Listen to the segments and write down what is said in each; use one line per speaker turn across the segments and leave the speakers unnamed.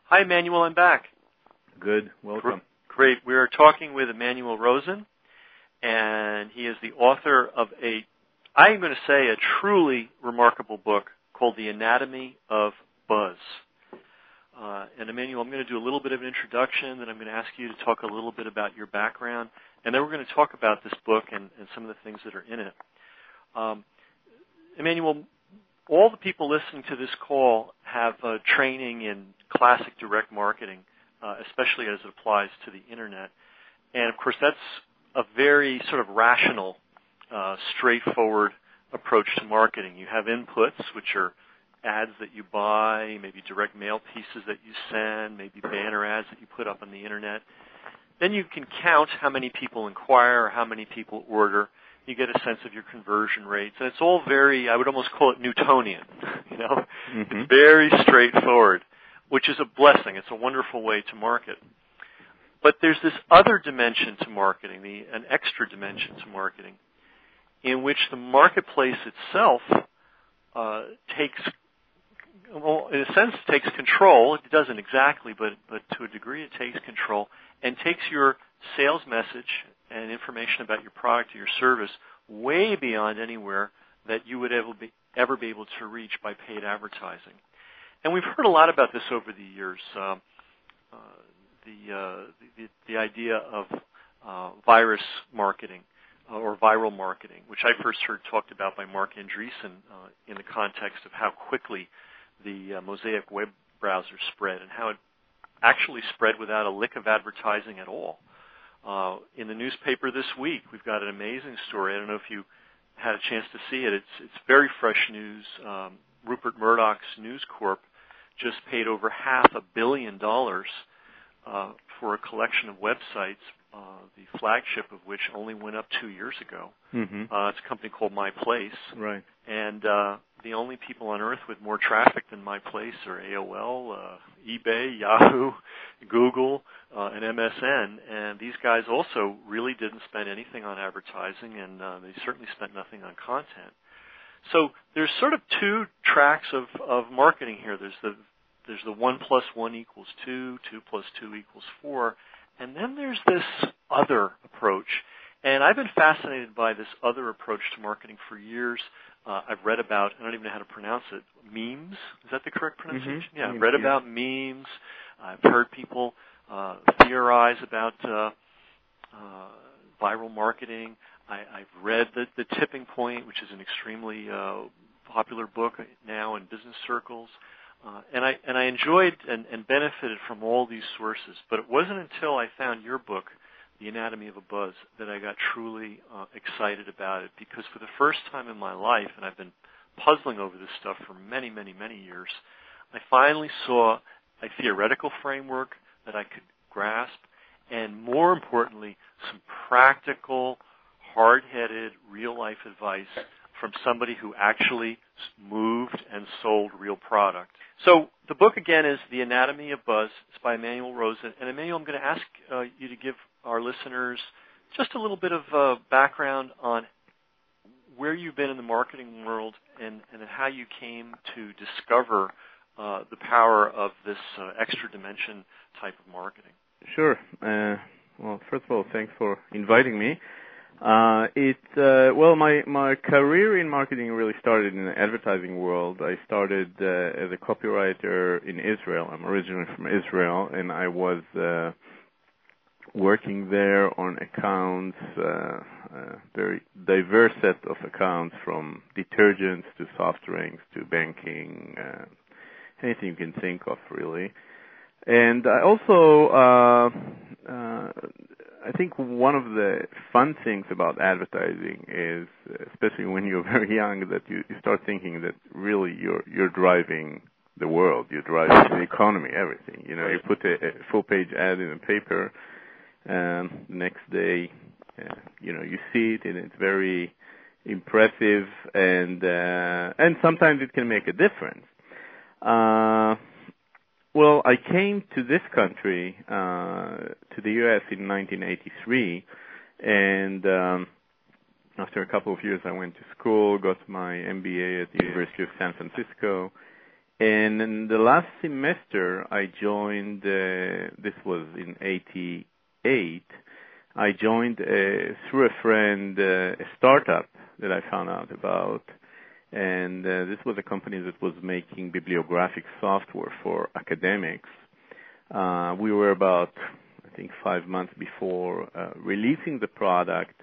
Hi, Emmanuel. I'm back.
Good. Welcome.
Great. We are talking with Emmanuel Rosen, and he is the author of I'm going to say, a truly remarkable book called The Anatomy of Buzz. And Emmanuel, I'm going to do a little bit of an introduction, then I'm going to ask you to talk a little bit about your background, and then we're going to talk about this book and some of the things that are in it. Emmanuel, all the people listening to this call have training in classic direct marketing, especially as it applies to the Internet. And, of course, that's a very sort of rational, straightforward approach to marketing. You have inputs, which are ads that you buy, maybe direct mail pieces that you send, maybe banner ads that you put up on the Internet. Then you can count how many people inquire or how many people order. You get a sense of your conversion rates. And it's all very, I would almost call it Newtonian, you know.
Mm-hmm.
It's very straightforward, which is a blessing. It's a wonderful way to market. But there's this other dimension to marketing, an extra dimension to marketing, in which the marketplace itself takes control. It doesn't exactly, but to a degree it takes control and takes your sales message and information about your product or your service way beyond anywhere that you would ever be able to reach by paid advertising. And we've heard a lot about this over the years, the idea of virus marketing or viral marketing, which I first heard talked about by Mark Andreessen in the context of how quickly the Mosaic web browser spread and how it actually spread without a lick of advertising at all. In the newspaper this week, we've got an amazing story. I don't know if you had a chance to see it. It's very fresh news. Rupert Murdoch's News Corp just paid over $500 million for a collection of websites, the flagship of which only went up 2 years ago.
Mm-hmm.
It's a company called MyPlace.
Right.
And the only people on earth with more traffic than MyPlace are AOL, eBay, Yahoo, Google, and MSN. And these guys also really didn't spend anything on advertising, and they certainly spent nothing on content. So there's sort of two tracks of marketing here. There's the 1 + 1 = 2, 2 + 2 = 4, and then there's this other approach. And I've been fascinated by this other approach to marketing for years. I've read about, I don't even know how to pronounce it, memes? Is that the correct pronunciation?
Mm-hmm.
Yeah, I've read about memes. I've heard people theorize about viral marketing. I've read the Tipping Point, which is an extremely popular book now in business circles. And I enjoyed and benefited from all these sources. But it wasn't until I found your book, The Anatomy of a Buzz, that I got truly excited about it. Because for the first time in my life, and I've been puzzling over this stuff for many, many, many years, I finally saw a theoretical framework that I could grasp, and more importantly, some practical, hard-headed, real-life advice from somebody who actually moved and sold real product. So the book, again, is The Anatomy of Buzz. It's by Emmanuel Rosen. And Emmanuel, I'm going to ask you to give our listeners just a little bit of background on where you've been in the marketing world and how you came to discover the power of this extra dimension type of marketing.
Sure. Well, first of all, thanks for inviting me. My career in marketing really started in the advertising world. I started as a copywriter in Israel. I'm originally from Israel, and I was working there on accounts, very diverse set of accounts, from detergents to soft drinks to banking, anything you can think of, really. And I also, I think one of the fun things about advertising is, especially when you're very young, that you start thinking that really you're driving the world, you're driving the economy, everything. You know, you put a full-page ad in a paper, and the next day, you see it, and it's very impressive, and sometimes it can make a difference. Well, I came to this country, to the U.S. in 1983, and after a couple of years I went to school, got my MBA at the University of San Francisco, And in the last semester, I joined, this was in 88, I joined through a friend a startup that I found out about. And this was a company that was making bibliographic software for academics. We were about, I think, 5 months before releasing the product.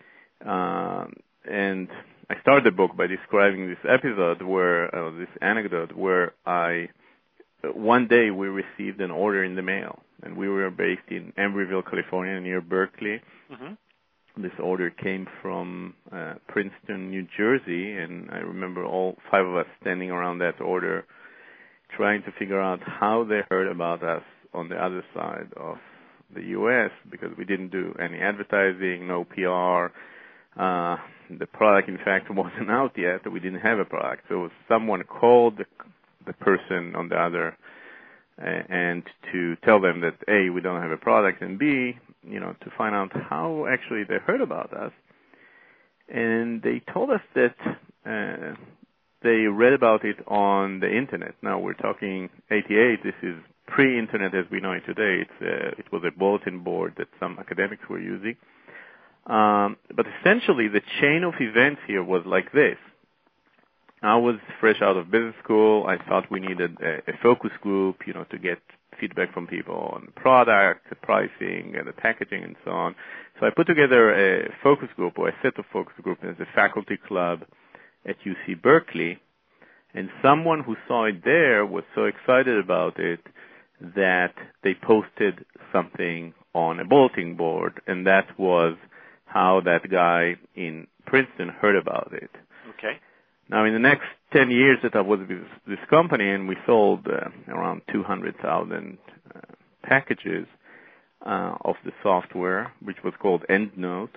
And I started the book by describing this episode where, this anecdote where one day we received an order in the mail, and we were based in Embryville, California, near Berkeley. Mm-hmm. This order came from Princeton, New Jersey, and I remember all 5 of us standing around that order trying to figure out how they heard about us on the other side of the U.S., because we didn't do any advertising, no PR. The product, in fact, wasn't out yet. We didn't have a product. So someone called the person on the other and to tell them that, A, we don't have a product, and B, to find out how actually they heard about us. And they told us that they read about it on the Internet. Now, we're talking 88. This is pre-Internet as we know it today. It was a bulletin board that some academics were using. But essentially, the chain of events here was like this. I was fresh out of business school. I thought we needed a focus group, to get feedback from people on the product, the pricing, and the packaging, and so on. So I put together a focus group, or a set of focus groups, as a faculty club at UC Berkeley. And someone who saw it there was so excited about it that they posted something on a bulletin board, and that was how that guy in Princeton heard about it.
Okay.
Now, in the next 10 years that I was with this company, and we sold around 200,000 packages of the software, which was called EndNote.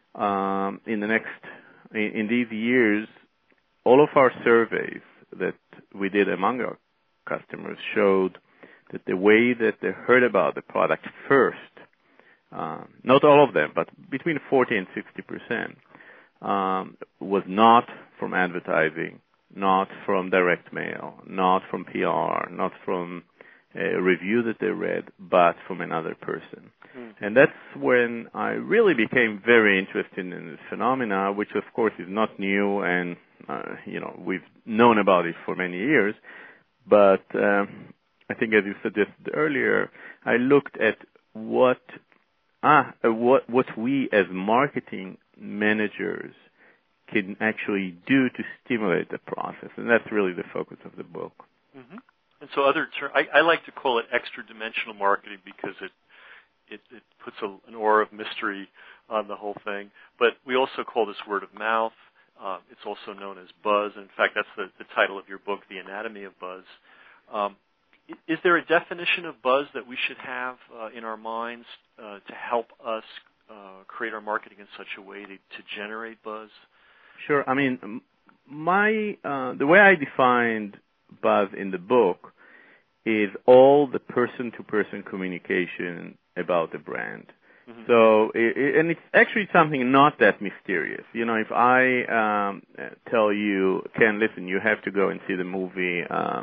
In these years, all of our surveys that we did among our customers showed that the way that they heard about the product first, not all of them, but between 40 and 60%, was not from advertising, not from direct mail, not from PR, not from a review that they read, but from another person. Mm-hmm. And that's when I really became very interested in this phenomena, which of course is not new, and we've known about it for many years. But I think, as you suggested earlier, I looked at what we as marketing managers can actually do to stimulate the process, and that's really the focus of the book.
Mm-hmm. And so I like to call it extra-dimensional marketing because it puts an aura of mystery on the whole thing. But we also call this word of mouth. It's also known as buzz. In fact, that's the title of your book, The Anatomy of Buzz. Is there a definition of buzz that we should have in our minds to help us create our marketing in such a way to generate buzz?
Sure. I mean, the way I defined buzz in the book is all the person-to-person communication about the brand. Mm-hmm. So, and it's actually something not that mysterious. If I tell you, Ken, listen, you have to go and see the movie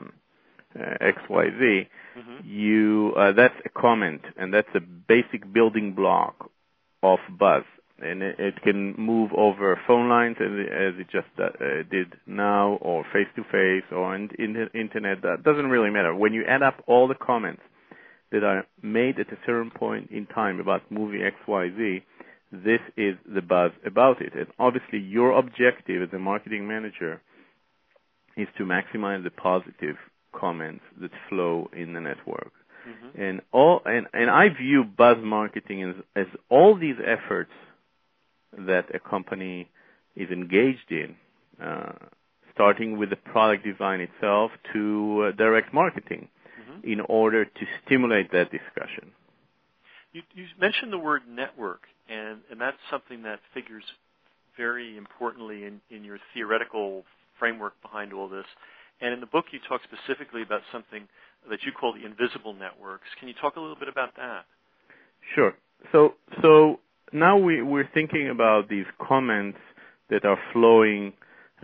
XYZ, mm-hmm. That's a comment, and that's a basic building block of buzz. And it can move over phone lines, as it just did now, or face-to-face, or in the Internet. That doesn't really matter. When you add up all the comments that are made at a certain point in time about movie XYZ, this is the buzz about it. And obviously, your objective as a marketing manager is to maximize the positive comments that flow in the network. Mm-hmm. And I view buzz marketing as all these efforts that a company is engaged in, starting with the product design itself to direct marketing, mm-hmm. in order to stimulate that discussion.
You mentioned the word network, and that's something that figures very importantly in your theoretical framework behind all this. And in the book, you talk specifically about something that you call the invisible networks. Can you talk a little bit about that?
Sure. So now we're thinking about these comments that are flowing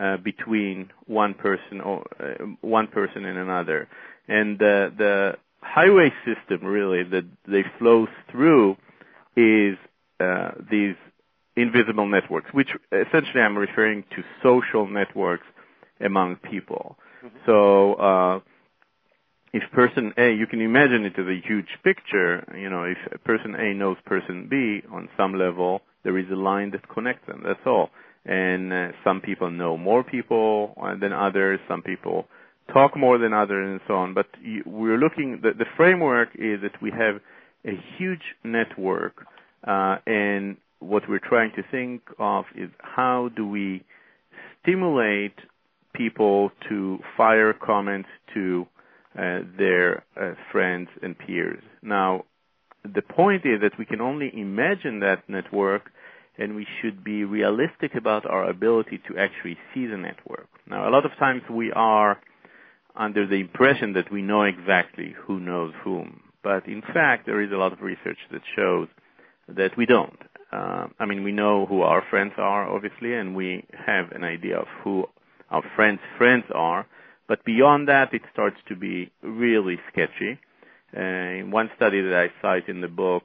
between one person and another. And the highway system really that they flow through is these invisible networks, which essentially I'm referring to social networks among people. Mm-hmm. So if person A, you can imagine it as a huge picture, if person A knows person B on some level, there is a line that connects them, that's all. And some people know more people than others, some people talk more than others, and so on. But we're looking, the framework is that we have a huge network, and what we're trying to think of is how do we stimulate people to fire comments to their friends and peers. Now, the point is that we can only imagine that network, and we should be realistic about our ability to actually see the network. Now, a lot of times we are under the impression that we know exactly who knows whom, but in fact, there is a lot of research that shows that we don't. We know who our friends are, obviously, and we have an idea of who our friends' friends are, but beyond that, it starts to be really sketchy. In one study that I cite in the book,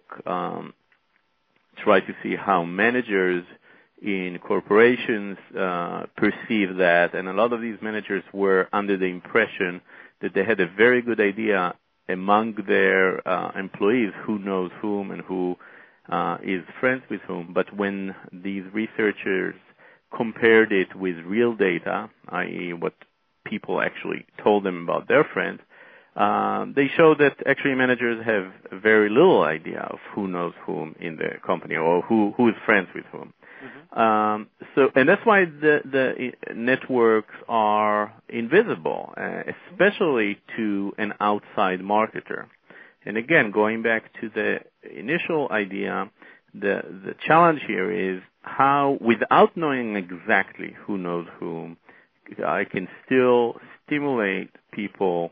try to see how managers in corporations perceive that, and a lot of these managers were under the impression that they had a very good idea among their employees who knows whom and who is friends with whom. But when these researchers compared it with real data, i.e. what people actually told them about their friends, they showed that actually managers have very little idea of who knows whom in the company or who is friends with whom. Mm-hmm. And that's why the networks are invisible, especially to an outside marketer. And again, going back to the initial idea, the challenge here is how, without knowing exactly who knows whom, I can still stimulate people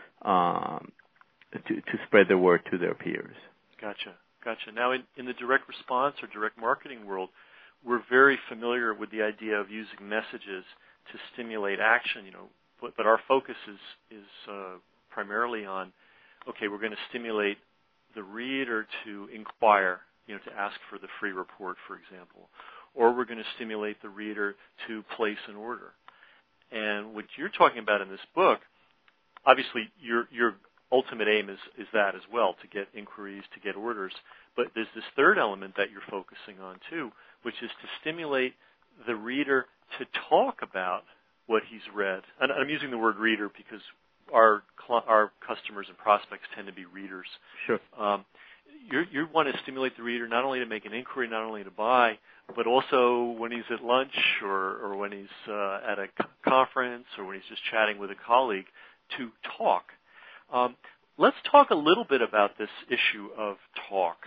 to spread the word to their peers.
Gotcha. Now, in the direct response or direct marketing world, we're very familiar with the idea of using messages to stimulate action. But our focus is primarily on, okay, we're going to stimulate the reader to inquire, to ask for the free report, for example, or we're going to stimulate the reader to place an order. And what you're talking about in this book, obviously your ultimate aim is that as well, to get inquiries, to get orders. But there's this third element that you're focusing on too, which is to stimulate the reader to talk about what he's read. And I'm using the word reader because our customers and prospects tend to be readers.
Sure.
You want to stimulate the reader not only to make an inquiry, not only to buy, but also when he's at lunch or when he's at a conference or when he's just chatting with a colleague to talk. Let's talk a little bit about this issue of talk.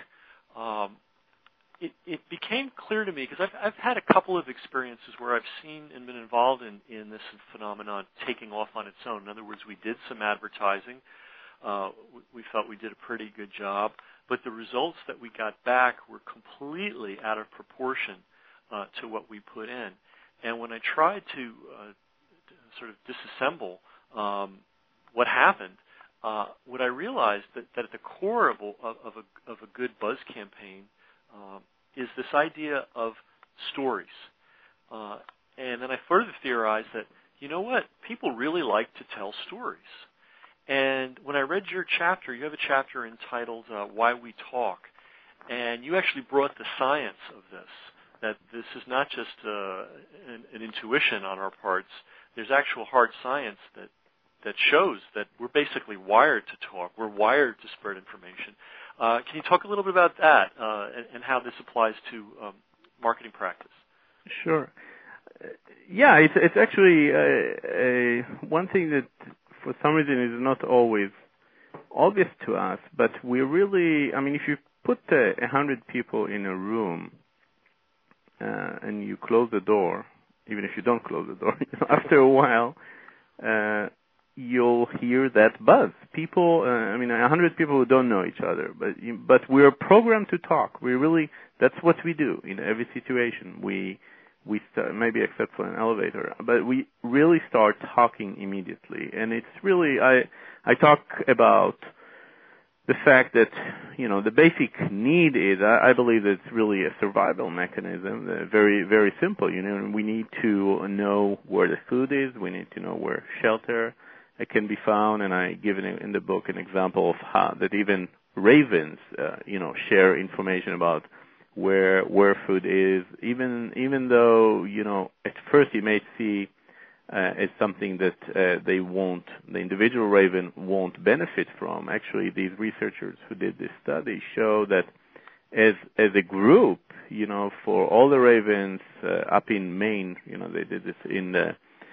It became clear to me, because I've had a couple of experiences where I've seen and been involved in this phenomenon taking off on its own. In other words, we did some advertising. We felt we did a pretty good job, but the results that we got back were completely out of proportion to what we put in. And when I tried to sort of disassemble what happened, what I realized that at the core of a good buzz campaign is this idea of stories. And then I further theorized that, people really like to tell stories. And when I read your chapter, you have a chapter entitled Why We Talk, and you actually brought the science of this, that this is not just an intuition on our parts. There's actual hard science that shows that we're basically wired to talk. We're wired to spread information. Can you talk a little bit about that and how this applies to marketing practice?
Sure. Yeah, it's actually one thing that for some reason is not always obvious to us, but we really, if you put 100 people in a room and you close the door, even if you don't close the door, after a while, you'll hear that buzz. People, 100 people who don't know each other, but we're programmed to talk. That's what we do in every situation. We maybe except for an elevator, but we really start talking immediately. And it's really, I talk about the fact that, the basic need is, I believe it's really a survival mechanism, very, very simple. We need to know where the food is. We need to know where shelter can be found. And I give in the book an example of how that even ravens, share information about where food is, even though, at first you may see as something that the individual raven won't benefit from. Actually, these researchers who did this study show that as a group, for all the ravens up in Maine, they did this in the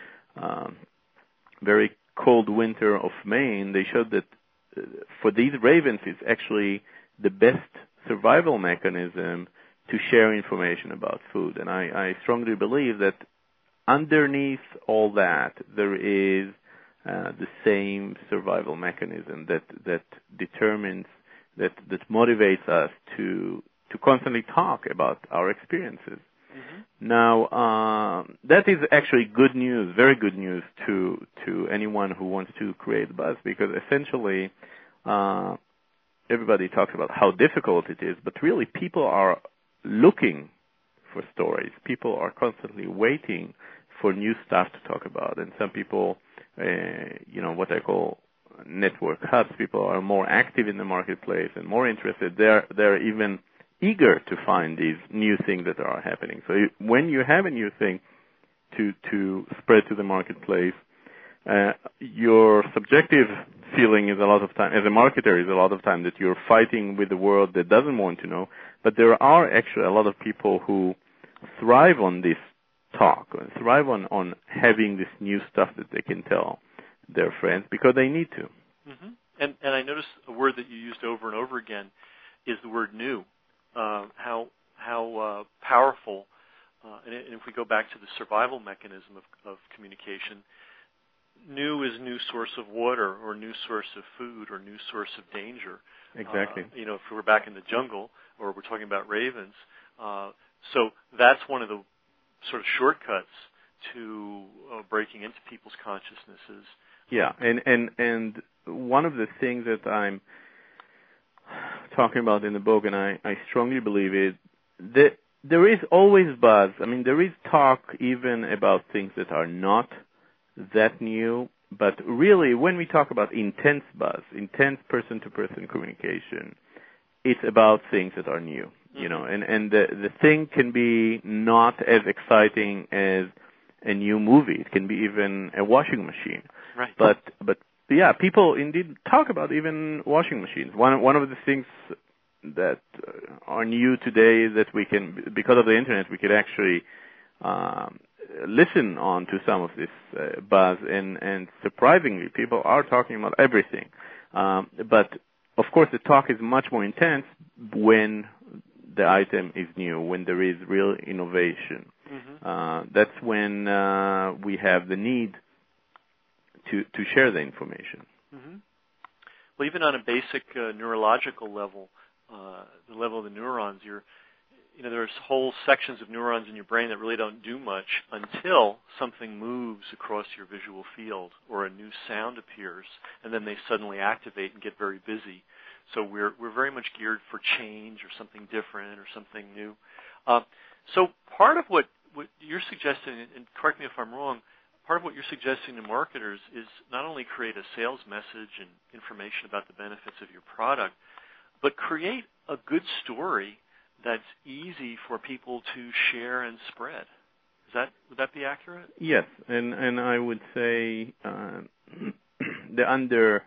very cold winter of Maine, they showed that for these ravens, it's actually the best survival mechanism to share information about food. And I strongly believe that underneath all that, there is the same survival mechanism that determines, that motivates us to constantly talk about our experiences. Mm-hmm. Now, that is actually good news, very good news to anyone who wants to create buzz, because essentially, everybody talks about how difficult it is, but really people are looking for stories. People are constantly waiting for new stuff to talk about. And some people, what I call network hubs, people are more active in the marketplace and more interested. They're even eager to find these new things that are happening. So when you have a new thing to spread to the marketplace, your subjective feeling is a lot of time, as a marketer, is a lot of time that you're fighting with the world that doesn't want to know. But there are actually a lot of people who thrive on this talk, thrive on having this new stuff that they can tell their friends because they need to.
Mm-hmm. And I noticed a word that you used over and over again is the word new. How powerful, and if we go back to the survival mechanism of communication, new is new source of water or new source of food or new source of danger.
Exactly.
If we're back in the jungle or we're talking about ravens. So that's one of the sort of shortcuts to breaking into people's consciousnesses.
Yeah, and one of the things that I'm talking about in the book, and I strongly believe it, that there is always buzz. I mean, there is talk even about things that are not that new, but really when we talk about intense buzz, intense person-to-person communication, it's about things that are new, and the thing can be not as exciting as a new movie. It can be even a washing machine.
Right.
But yeah, people indeed talk about even washing machines. One of the things that are new today is that we can, because of the internet, we can actually listen on to some of this buzz, and surprisingly, people are talking about everything. But of course, the talk is much more intense when the item is new, when there is real innovation. Mm-hmm. That's when we have the need to share the information.
Mm-hmm. Well, even on a basic neurological level, the level of the neurons, there's whole sections of neurons in your brain that really don't do much until something moves across your visual field or a new sound appears, and then they suddenly activate and get very busy. So we're very much geared for change or something different or something new. So part of what you're suggesting, and correct me if I'm wrong, part of what you're suggesting to marketers is not only create a sales message and information about the benefits of your product, but create a good story that's easy for people to share and spread. Would that be accurate?
Yes, and I would say under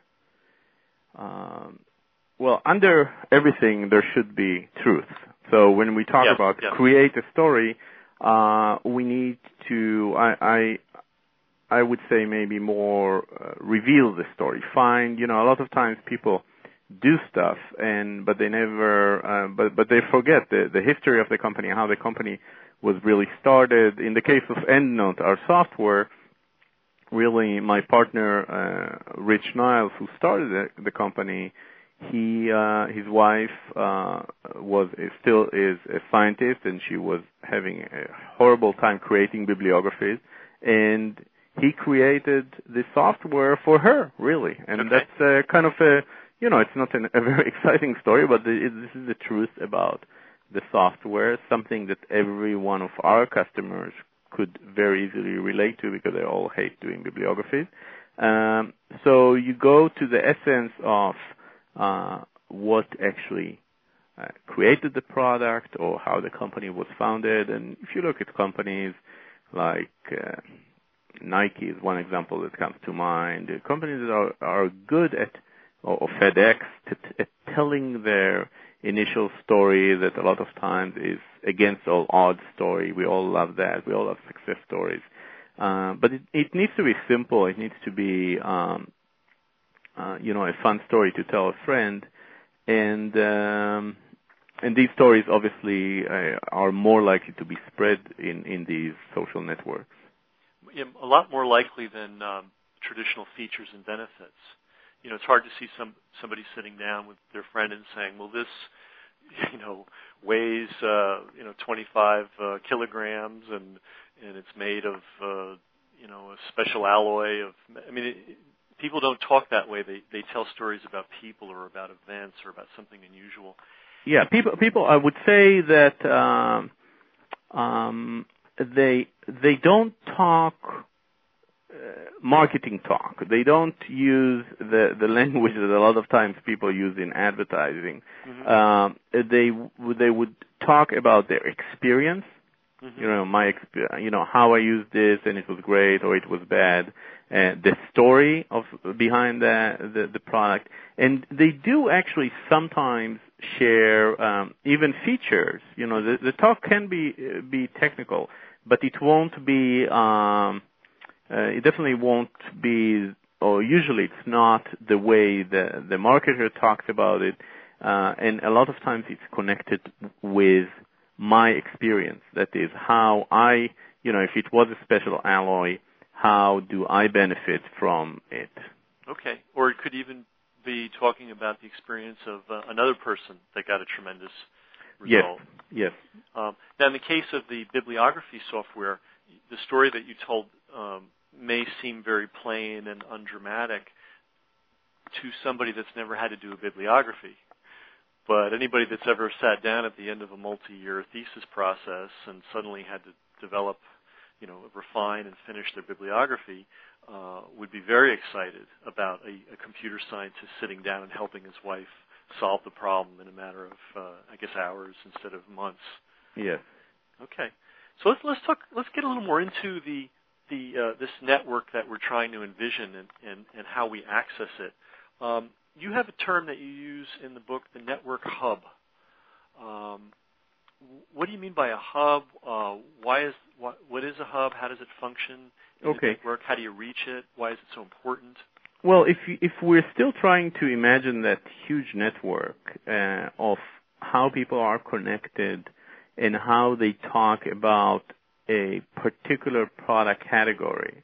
everything there should be truth. So when we talk about create a story, we need to, I would say maybe more reveal the story. Find, a lot of times people do stuff, but they never, but they forget the history of the company, how the company was really started. In the case of EndNote, our software, really my partner, Rich Niles, who started the company, his wife still is a scientist, and she was having a horrible time creating bibliographies, and he created the software for her, really. And that's kind of it's not a very exciting story, but this is the truth about the software, something that every one of our customers could very easily relate to because they all hate doing bibliographies. So you go to the essence of what actually created the product or how the company was founded. And if you look at companies like Nike is one example that comes to mind, companies that are good at, or FedEx, at telling their initial story that a lot of times is against all odds story. We all love that. We all love success stories. But it needs to be simple. It needs to be, a fun story to tell a friend. And these stories obviously are more likely to be spread in these social networks.
Yeah, a lot more likely than traditional features and benefits. It's hard to see somebody sitting down with their friend and saying, well, this, weighs, 25 kilograms and it's made of, a special alloy of, people don't talk that way. They tell stories about people or about events or about something unusual.
Yeah, people, I would say that, they don't talk marketing talk. They don't use the language that a lot of times people use in advertising. Mm-hmm. They would talk about their experience. Mm-hmm. How I used this and it was great or it was bad, the story behind the product, and they do actually sometimes share even features. The talk can be technical, but it won't be. It definitely won't be, or usually it's not the way the marketer talks about it, and a lot of times it's connected with my experience. That is how I, if it was a special alloy, how do I benefit from it? Okay.
Or it could even be talking about the experience of another person that got a tremendous result.
Yes.
Now, in the case of the bibliography software, the story that you told may seem very plain and undramatic to somebody that's never had to do a bibliography. But anybody that's ever sat down at the end of a multi-year thesis process and suddenly had to develop, refine and finish their bibliography would be very excited about a computer scientist sitting down and helping his wife solve the problem in a matter of, hours instead of months.
Yes.
Okay. So let's get a little more into this network that we're trying to envision and how we access it. You have a term that you use in the book, the network hub. What do you mean by a hub? What is a hub? How does it function in the network? How do you reach it? Why is it so important?
Well, if we're still trying to imagine that huge network of how people are connected and how they talk about a particular product category,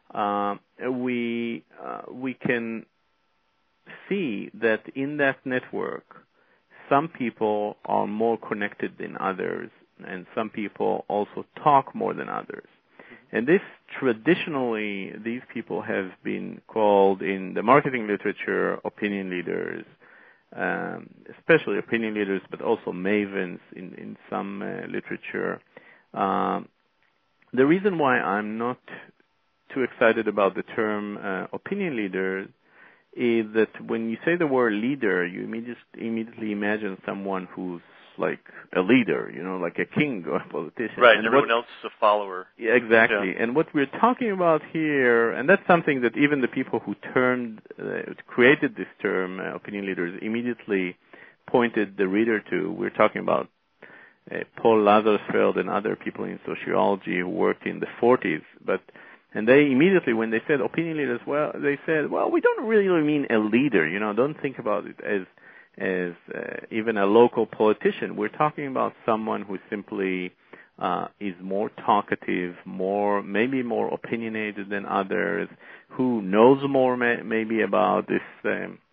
we can see that in that network, some people are more connected than others, and some people also talk more than others. And this, traditionally, these people have been called in the marketing literature opinion leaders, especially opinion leaders, but also mavens in some literature. The reason why I'm not too excited about the term opinion leaders is that when you say the word leader, you immediately imagine someone who's like a leader, like a king or a politician.
Right, and everyone else is a follower.
Yeah, exactly. Yeah. And what we're talking about here, and that's something that even the people who created this term, opinion leaders, immediately pointed the reader to. We're talking about Paul Lazarsfeld and other people in sociology who worked in the 40s, and they immediately, when they said opinion leaders, they said, we don't really mean a leader, don't think about it as even a local politician. We're talking about someone who simply is more talkative, maybe more opinionated than others, who knows more maybe about this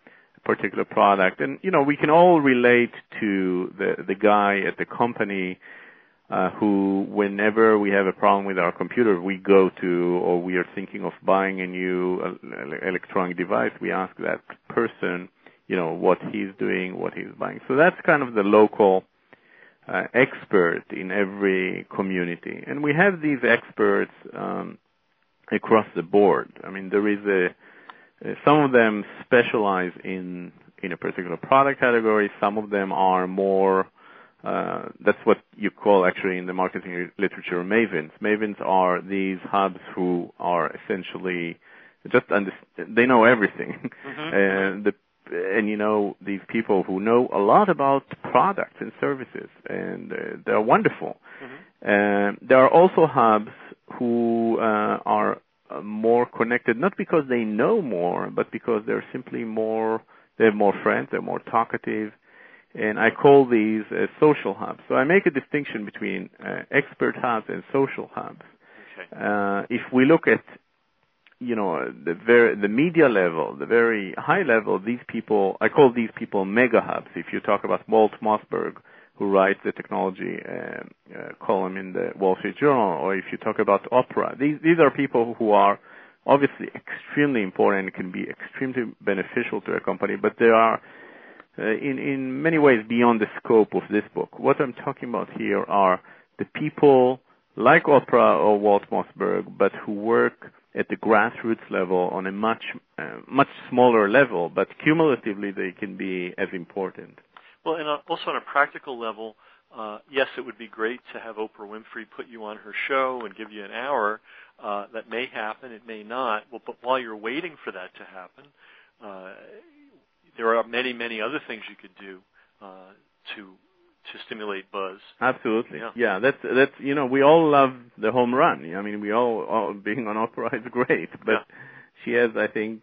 particular product. And, we can all relate to the guy at the company who, whenever we have a problem with our computer, we go to, or we are thinking of buying a new electronic device, we ask that person, what he's doing, what he's buying. So that's kind of the local expert in every community. And we have these experts across the board. I mean, there is some of them specialize in a particular product category. Some of them are more, that's what you call actually in the marketing literature mavens. Mavens are these hubs who are essentially they know everything.
Mm-hmm.
And these people who know a lot about products and services, and they're wonderful.
Mm-hmm.
There are also hubs who are more connected, not because they know more, but because they're simply they have more friends, they're more talkative, and I call these social hubs. So I make a distinction between expert hubs and social hubs.
Okay.
If we look at the media level, the very high level, I call these people mega hubs. If you talk about Walt Mossberg, who writes the technology column in the Wall Street Journal, or if you talk about Oprah, these are people who are obviously extremely important and can be extremely beneficial to a company, but they are in many ways beyond the scope of this book. What I'm talking about here are the people like Oprah or Walt Mossberg, but who work at the grassroots level on a much smaller level, but cumulatively they can be as important.
Well, and also on a practical level, yes, it would be great to have Oprah Winfrey put you on her show and give you an hour. That may happen, it may not. Well, but while you're waiting for that to happen, there are many, many other things you could do to stimulate buzz.
Absolutely. Yeah, that's we all love the home run. I mean, we all being on Oprah is great, but she has, I think,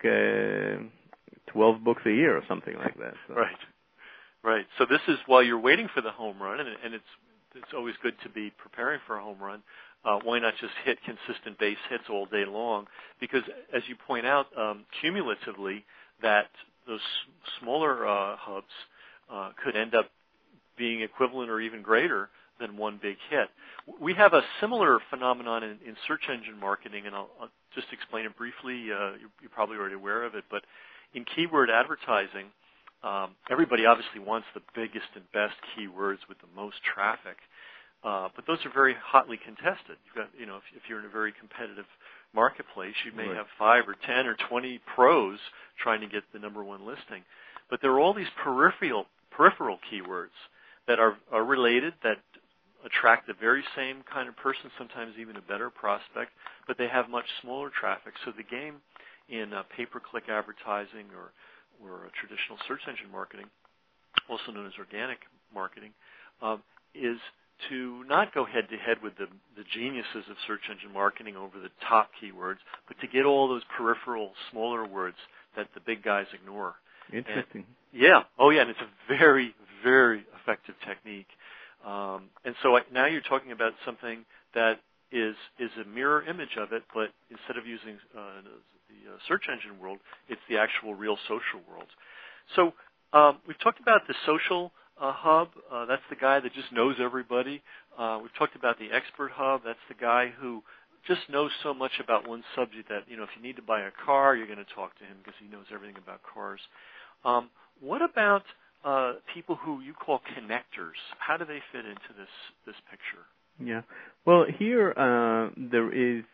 12 books a year or something like that. So.
Right. So this is while you're waiting for the home run, and it's always good to be preparing for a home run. Why not just hit consistent base hits all day long? Because as you point out, cumulatively, that those smaller hubs could end up being equivalent or even greater than one big hit. We have a similar phenomenon in search engine marketing, and I'll just explain it briefly. You're probably already aware of it, but in keyword advertising, everybody obviously wants the biggest and best keywords with the most traffic, but those are very hotly contested. You've got, if you're in a very competitive marketplace, you may have 5 or 10 or 20 pros trying to get the number one listing. But there are all these peripheral keywords that are related, that attract the very same kind of person, sometimes even a better prospect, but they have much smaller traffic. So the game in pay-per-click advertising or traditional search engine marketing, also known as organic marketing, is to not go head-to-head with the geniuses of search engine marketing over the top keywords, but to get all those peripheral, smaller words that the big guys ignore.
Interesting.
And it's a very, very effective technique. And so now you're talking about something that is a mirror image of it, but instead of using the search engine world, it's the actual real social world. So we've talked about the social hub. That's the guy that just knows everybody. We've talked about the expert hub. That's the guy who just knows so much about one subject that, if you need to buy a car, you're going to talk to him because he knows everything about cars. What about people who you call connectors? How do they fit into this picture?
Yeah. Well, here there is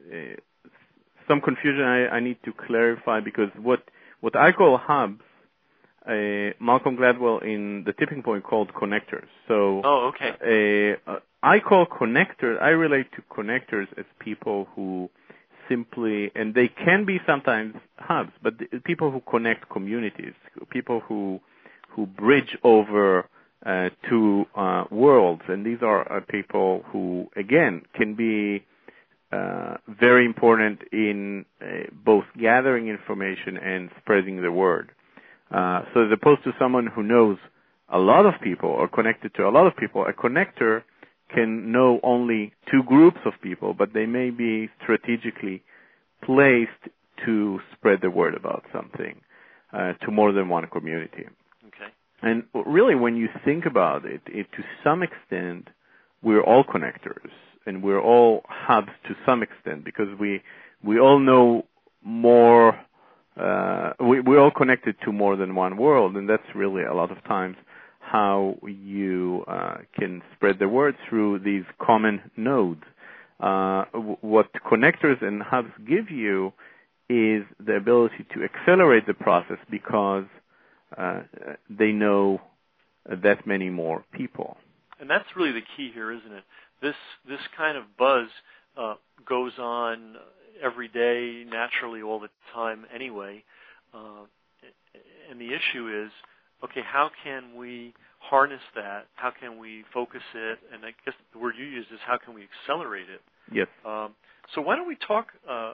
some confusion I need to clarify, because what I call hubs, Malcolm Gladwell in The Tipping Point called connectors. So,
okay.
I call connectors, I relate to connectors as people who simply, and they can be sometimes hubs, but people who connect communities, people who bridge over two worlds. And these are people who, again, can be very important in both gathering information and spreading the word. So as opposed to someone who knows a lot of people or connected to a lot of people, a connector can know only two groups of people, but they may be strategically placed to spread the word about something. to more than one community.
Okay.
And really, when you think about it, to some extent, we're all connectors, and we're all hubs to some extent, because we all know more. We're all connected to more than one world, and that's really a lot of times how you can spread the word through these common nodes. What connectors and hubs give you is the ability to accelerate the process, because they know that many more people.
And that's really the key here, isn't it? This kind of buzz goes on every day, naturally, all the time anyway. And the issue is, okay, how can we harness that? How can we focus it? And I guess the word you used is, how can we accelerate it?
Yes.
So why don't we talk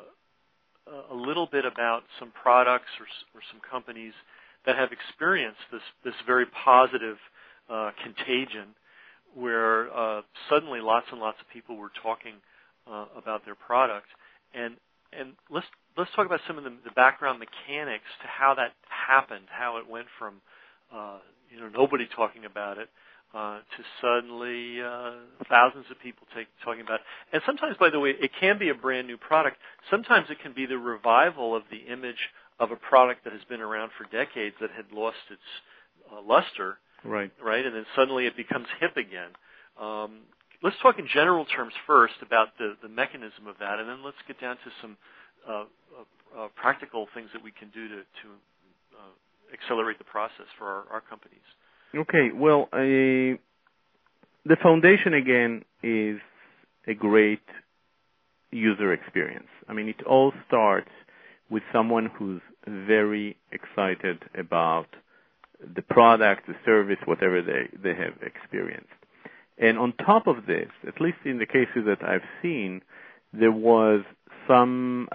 a little bit about some products or some companies that have experienced this very positive contagion, where suddenly lots and lots of people were talking about their product, and let's talk about some of the background mechanics to how that happened, how it went from nobody talking about it to suddenly thousands of people talking about it. And sometimes, by the way, it can be a brand new product. Sometimes it can be the revival of the image of a product that has been around for decades that had lost its luster.
Right.
Right, and then suddenly it becomes hip again. Let's talk in general terms first about the mechanism of that, and then let's get down to some practical things that we can do to accelerate the process for our companies.
Okay, well, the foundation, again, is a great user experience. I mean, it all starts with someone who's very excited about the product, the service, whatever they have experienced. And on top of this, at least in the cases that I've seen, there was some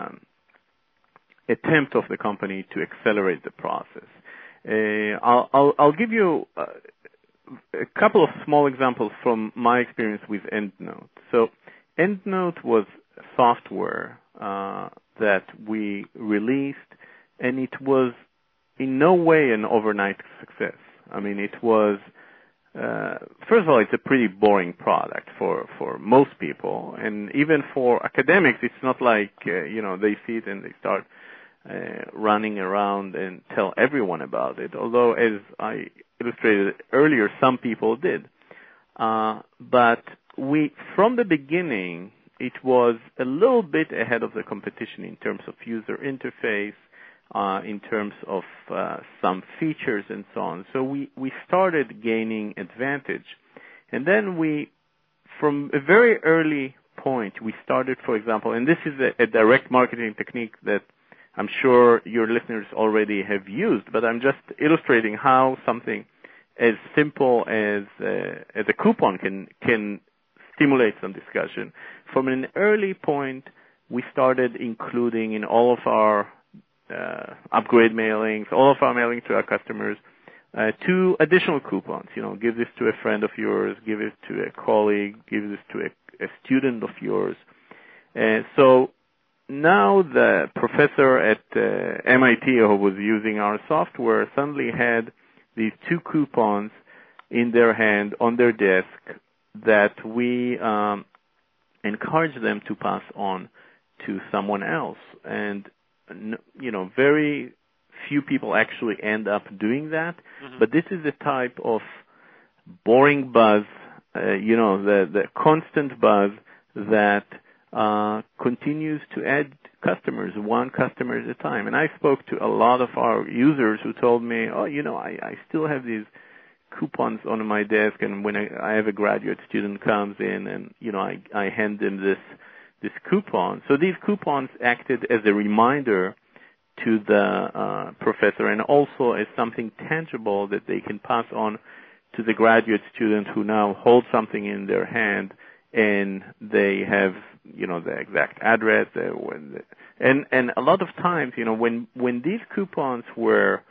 attempt of the company to accelerate the process. I'll give you a couple of small examples from my experience with EndNote. So EndNote was software that we released, and it was in no way an overnight success. I mean, it was, first of all, it's a pretty boring product for most people. And even for academics, it's not like, they see it and they start running around and tell everyone about it. Although, as I illustrated earlier, some people did. But from the beginning, it was a little bit ahead of the competition in terms of user interface, in terms of some features and so on. So we started gaining advantage. And then from a very early point, we started, for example, and this is a direct marketing technique that I'm sure your listeners already have used, but I'm just illustrating how something as simple as a coupon can stimulate some discussion. From an early point, we started including in all of our upgrade mailings, all of our mailings to our customers, 2 additional coupons. Give this to a friend of yours, give it to a colleague, give this to a student of yours. So now the professor at MIT who was using our software suddenly had these 2 coupons in their hand, on their desk, that we encourage them to pass on to someone else. And very few people actually end up doing that. Mm-hmm. But this is the type of boring buzz, the constant buzz that continues to add customers, one customer at a time. And I spoke to a lot of our users who told me, I still have these coupons on my desk, and when I have a graduate student comes in and, I hand them this coupon. So these coupons acted as a reminder to the professor, and also as something tangible that they can pass on to the graduate student who now holds something in their hand, and they have, the exact address. And a lot of times, when these coupons were,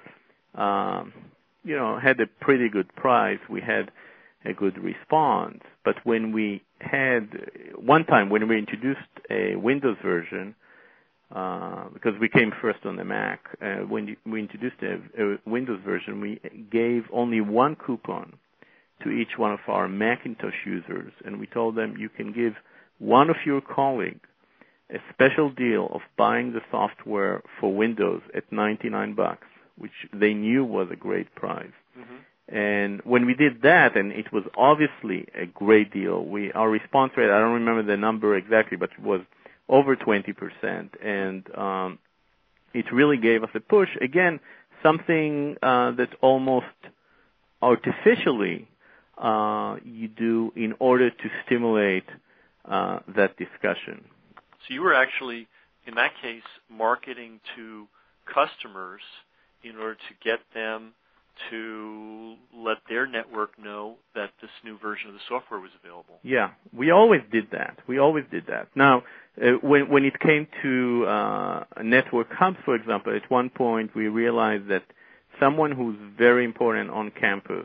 had a pretty good price, we had a good response. But when we had, one time when we introduced a Windows version, because we came first on the Mac. When we introduced the Windows version, we gave only one coupon to each one of our Macintosh users, and we told them you can give one of your colleagues a special deal of buying the software for Windows at $99, which they knew was a great price. Mm-hmm. And when we did that, and it was obviously a great deal, our response rate, I don't remember the number exactly, but it was over 20%, and it really gave us a push. Again, something that almost artificially you do in order to stimulate that discussion.
So you were actually, in that case, marketing to customers in order to get them to let their network know that this new version of the software was available.
Yeah, we always did that. Now, when it came to network hubs, for example, at one point we realized that someone who's very important on campus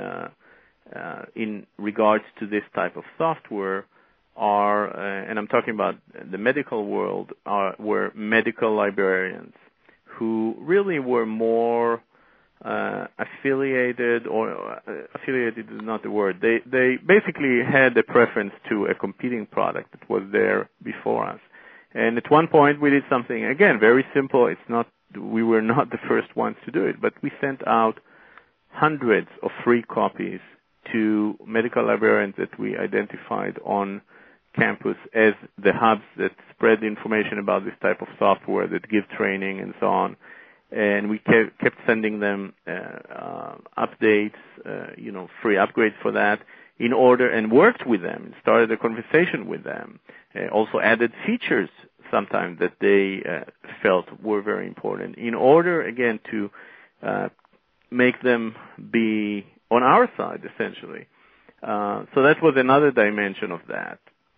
in regards to this type of software and I'm talking about the medical world, were medical librarians who really were more affiliated is not the word. They basically had a preference to a competing product that was there before us. And at one point we did something, again, very simple. We were not the first ones to do it, but we sent out hundreds of free copies to medical librarians that we identified on campus as the hubs that spread information about this type of software, that give training and so on. And we kept sending them updates, free upgrades for that, and worked with them, started a conversation with them, also added features sometimes that they felt were very important, in order, again, to make them be on our side, essentially. So that was another dimension of that.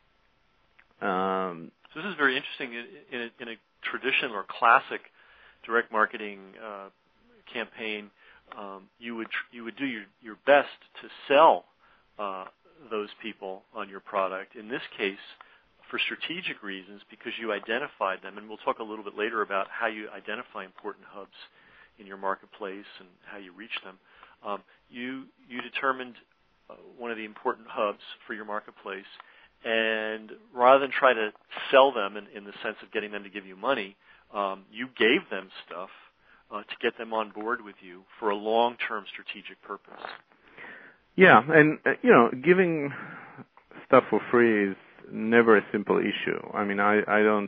So this is very interesting. In a traditional or classic direct marketing campaign, you would do your best to sell those people on your product. In this case, for strategic reasons, because you identified them, and we'll talk a little bit later about how you identify important hubs in your marketplace and how you reach them. You determined one of the important hubs for your marketplace, and rather than try to sell them in the sense of getting them to give you money, you gave them stuff to get them on board with you for a long-term strategic purpose.
Yeah, and giving stuff for free is never a simple issue. I mean, I don't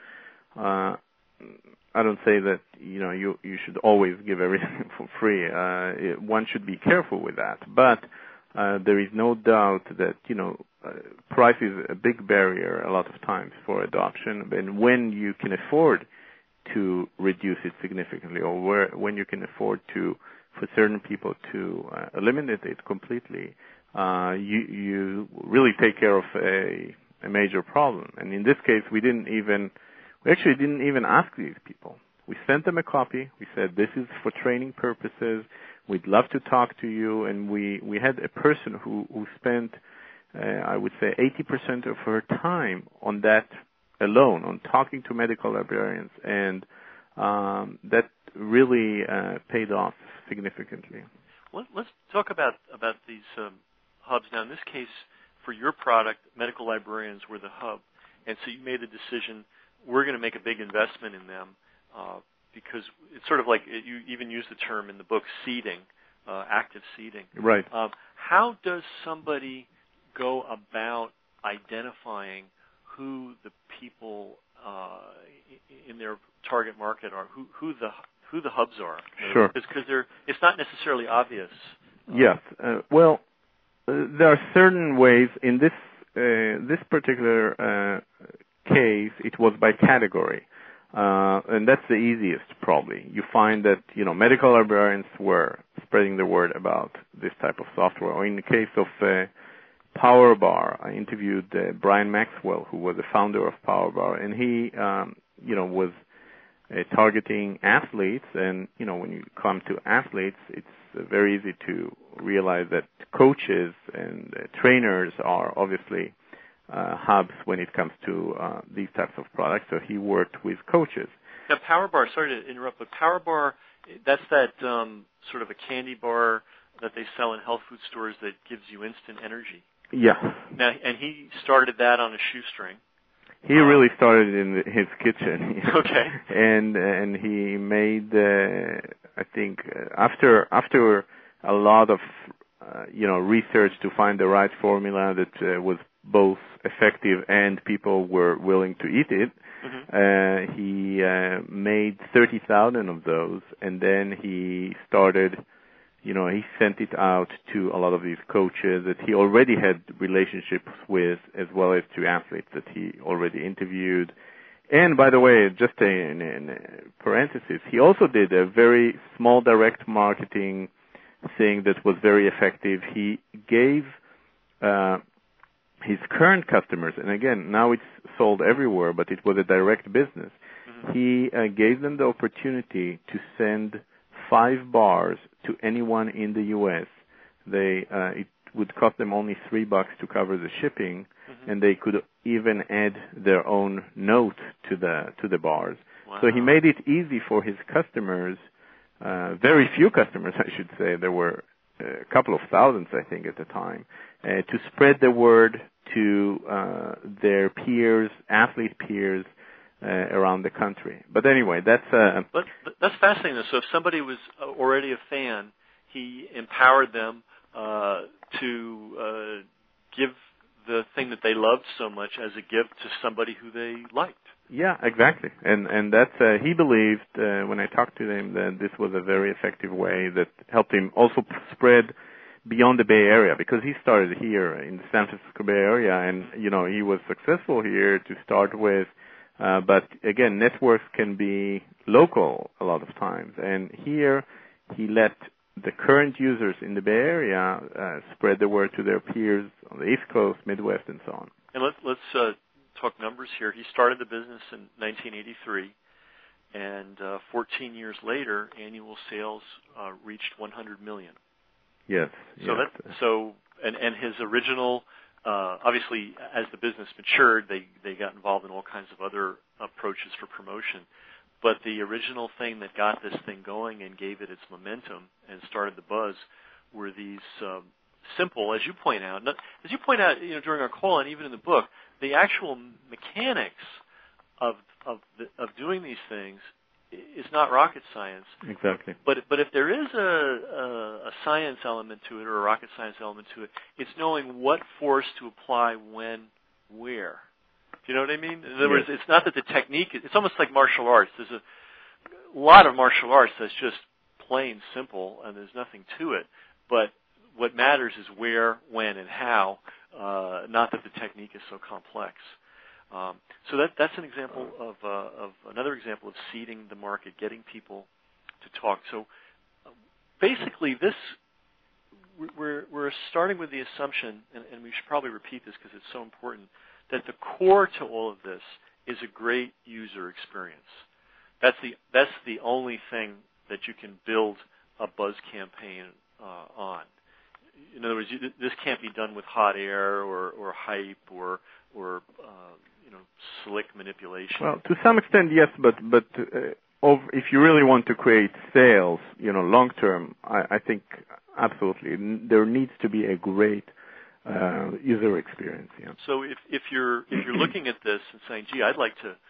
say that you should always give everything for free. One should be careful with that, but there is no doubt that price is a big barrier a lot of times for adoption, and when you can afford to reduce it significantly, or when you can afford for certain people to eliminate it completely, you really take care of a major problem. And in this case, we actually didn't even ask these people. We sent them a copy. We said, this is for training purposes. We'd love to talk to you. And we had a person who spent, I would say, 80% of her time on that alone, on talking to medical librarians. And that really paid off significantly.
Let's talk about these hubs. Now, in this case, for your product, medical librarians were the hub. And so you made the decision, we're going to make a big investment in them, because it's sort of like, you even use the term in the book, seeding, active seeding.
Right.
How does somebody go about identifying who the people in their target market are, who the hubs are?
Sure.
Because it's not necessarily obvious.
Yes. Well, there are certain ways. In this particular case, it was by category. And that's the easiest, probably. You find that, medical librarians were spreading the word about this type of software. Or in the case of PowerBar, I interviewed Brian Maxwell, who was the founder of PowerBar, and he, was targeting athletes. And, when you come to athletes, it's very easy to realize that coaches and trainers are obviously hubs when it comes to these types of products. So he worked with coaches.
Now, Power Bar, sorry to interrupt, but Power Bar, that's that sort of a candy bar that they sell in health food stores that gives you instant energy.
Yeah.
Now, and he started that on a shoestring.
He really started in his kitchen.
Okay.
And he made, I think, after a lot of research to find the right formula that was both effective and people were willing to eat it, he made 30,000 of those, and then he started. He sent it out to a lot of these coaches that he already had relationships with, as well as to athletes that he already interviewed. And by the way, just in parenthesis, he also did a very small direct marketing thing that was very effective. He gave his current customers, and again, now it's sold everywhere, but it was a direct business. He gave them the opportunity to send 5 bars to anyone in the U.S. It would cost them only $3 to cover the shipping, and they could even add their own note to the bars. Wow. So he made it easy for his customers, very few customers, I should say. There were a couple of thousands, I think, at the time, to spread the word to their peers, athlete peers, around the country. But anyway, that's
But that's fascinating. So if somebody was already a fan, he empowered them to give the thing that they loved so much as a gift to somebody who they liked.
Yeah, exactly. And that's he believed when I talked to him that this was a very effective way that helped him also spread beyond the Bay Area, because he started here in the San Francisco Bay Area, and he was successful here to start with. But again, networks can be local a lot of times. And here he let the current users in the Bay Area spread the word to their peers on the East Coast, Midwest, and so on.
And let's talk numbers here. He started the business in 1983, and 14 years later, annual sales reached 100 million.
Yes.
So and his original. Obviously, as the business matured, they got involved in all kinds of other approaches for promotion. But the original thing that got this thing going and gave it its momentum and started the buzz were these simple, as you point out, during our call and even in the book, the actual mechanics of doing these things is not rocket science.
Exactly.
But if there is a science element to it, or a rocket science element to it, it's knowing what force to apply when, where. Do you know what I mean? In other words, it's not that the technique. It's almost like martial arts. There's a lot of martial arts that's just plain simple, and there's nothing to it. But what matters is where, when, and how. Not that the technique is so complex. So that's an example of another example of seeding the market, getting people to talk. So basically, we're starting with the assumption, and we should probably repeat this because it's so important, that the core to all of this is a great user experience. That's the only thing that you can build a buzz campaign on. In other words, this can't be done with hot air or hype or slick manipulation.
Well, to some extent, yes, but if you really want to create sales, long term, I think absolutely there needs to be a great user experience. Yeah.
So if you're looking at this and saying, "Gee, I'd like to,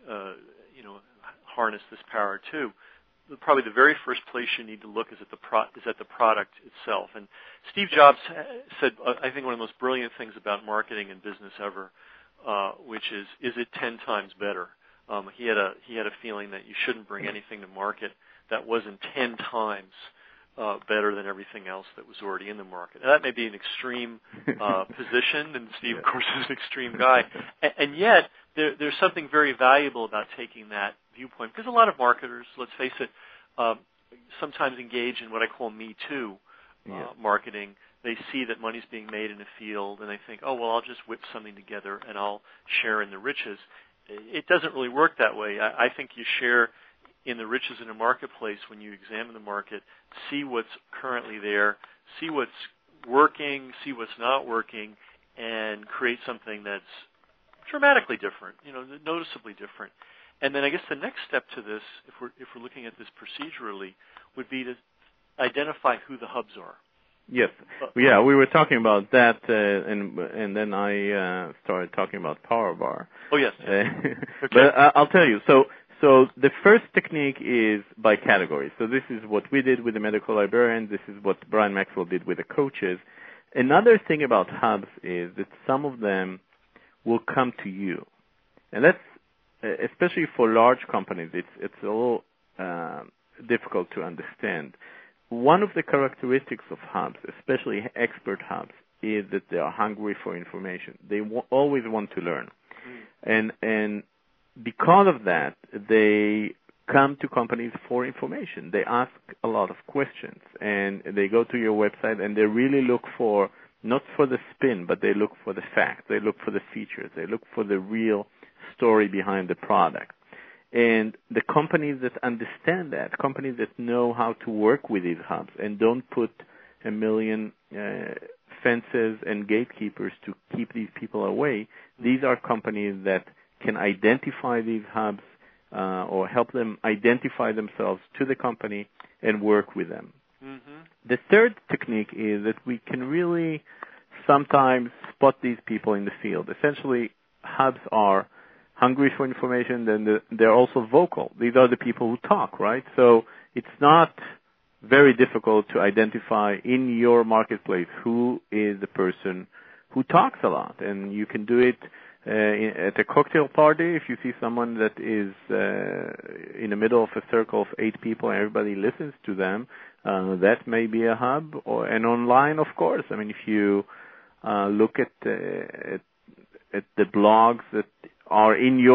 harness this power too," probably the very first place you need to look is at the product itself. And Steve Jobs said, I think, one of the most brilliant things about marketing and business ever, which is it 10 times better? He had a feeling that you shouldn't bring anything to market that wasn't 10 times better than everything else that was already in the market. Now, that may be an extreme position, and Steve, of course, is an extreme guy. And yet, there's something very valuable about taking that viewpoint, because a lot of marketers, let's face it, sometimes engage in what I call Me Too marketing. They see that money's being made in a field, and they think, oh, well, I'll just whip something together and I'll share in the riches. It doesn't really work that way. I think you share in the riches in a marketplace when you examine the market, see what's currently there, see what's working, see what's not working, and create something that's dramatically different, noticeably different. And then I guess the next step to this, if we're looking at this procedurally, would be to identify who the hubs are.
Yes. Yeah, we were talking about that, and then I started talking about PowerBar.
Oh, yes.
Okay.
But
I'll tell you. So the first technique is by category. So this is what we did with the medical librarians. This is what Brian Maxwell did with the coaches. Another thing about hubs is that some of them will come to you. And that's, especially for large companies, it's a little difficult to understand. One of the characteristics of hubs, especially expert hubs, is that they are hungry for information. They always want to learn. And because of that, they come to companies for information. They ask a lot of questions, and they go to your website, and they really look for, not for the spin, but they look for the facts. They look for the features. They look for the real story behind the product. And the companies that understand that, companies that know how to work with these hubs and don't put a million fences and gatekeepers to keep these people away, these are companies that can identify these hubs or help them identify themselves to the company and work with them. Mm-hmm. The third technique is that we can really sometimes spot these people in the field. Essentially, hubs are hungry for information, then they're also vocal. These are the people who talk, right? So it's not very difficult to identify in your marketplace who is the person who talks a lot. And you can do it at a cocktail party. If you see someone that is in the middle of a circle of 8 people and everybody listens to them, that may be a hub. And online, of course. I mean, if you look at the blogs that are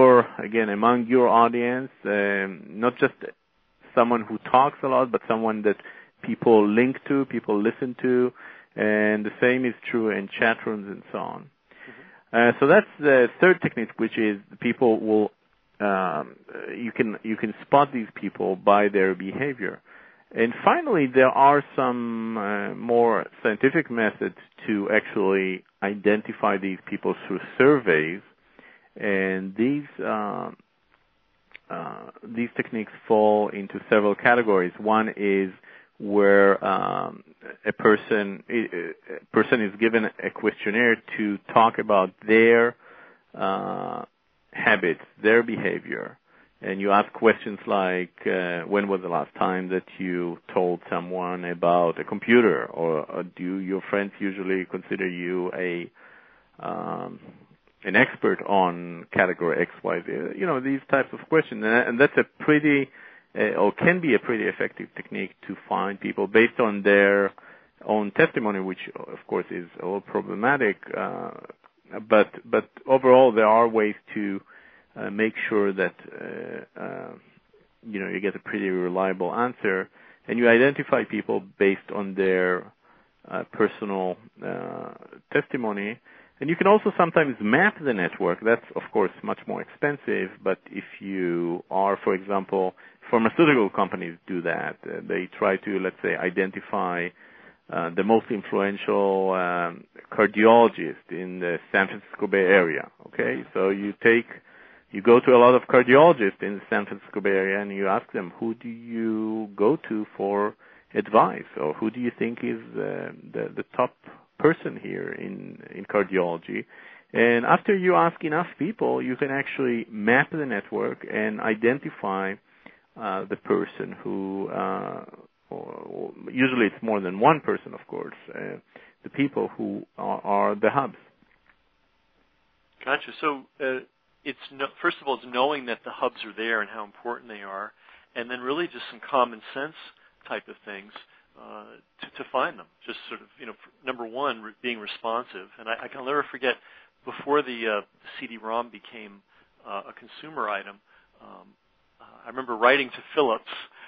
among your audience, not just someone who talks a lot, but someone that people link to, people listen to, and the same is true in chat rooms and so on. Mm-hmm. So that's the third technique, which is people will, you can spot these people by their behavior. And finally, there are some more scientific methods to actually identify these people through surveys. And these techniques fall into several categories. One is where a person is given a questionnaire to talk about their habits, their behavior, and you ask questions like, when was the last time that you told someone about a computer, or do your friends usually consider you an expert on category X, Y, Z, these types of questions. And that's a pretty, or can be a pretty effective technique to find people based on their own testimony, which of course is a little problematic. But overall, there are ways to make sure that, you get a pretty reliable answer, and you identify people based on their personal testimony. And you can also sometimes map the network. That's, of course, much more expensive. But if you are, for example, pharmaceutical companies do that. They try to, let's say, identify the most influential cardiologist in the San Francisco Bay Area. Okay, so you go to a lot of cardiologists in the San Francisco Bay Area, and you ask them, who do you go to for advice, or who do you think is the top person here in cardiology? And after you ask enough people, you can actually map the network and identify the person who, or usually it's more than one person, of course, the people who are the hubs.
Gotcha. So first of all, it's knowing that the hubs are there and how important they are, and then really just some common sense type of things to find them. Just sort of, number one, being responsive. And I can never forget, before the CD-ROM became a consumer item, I remember writing to Philips,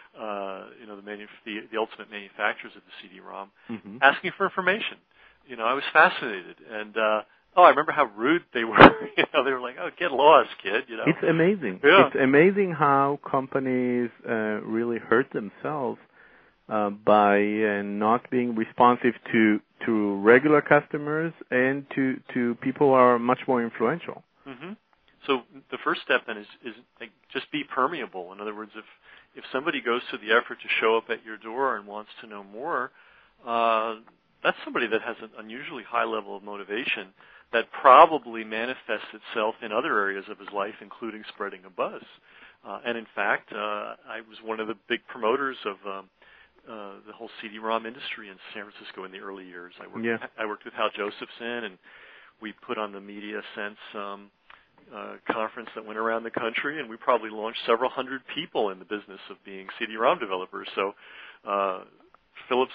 the ultimate manufacturers of the CD-ROM, mm-hmm. asking for information. I was fascinated, and I remember how rude they were. They were like, "Oh, get lost, kid."
It's amazing. Yeah. It's amazing how companies really hurt themselves by not being responsive to to regular customers and to people who are much more influential.
Mm-hmm. So the first step then is like, just be permeable. In other words, if somebody goes to the effort to show up at your door and wants to know more, that's somebody that has an unusually high level of motivation that probably manifests itself in other areas of his life, including spreading a buzz. And in fact, I was one of the big promoters of the whole CD-ROM industry in San Francisco in the early years. I worked with Hal Josephson, and we put on the Media Sense conference that went around the country, and we probably launched several hundred people in the business of being CD-ROM developers. So Philips,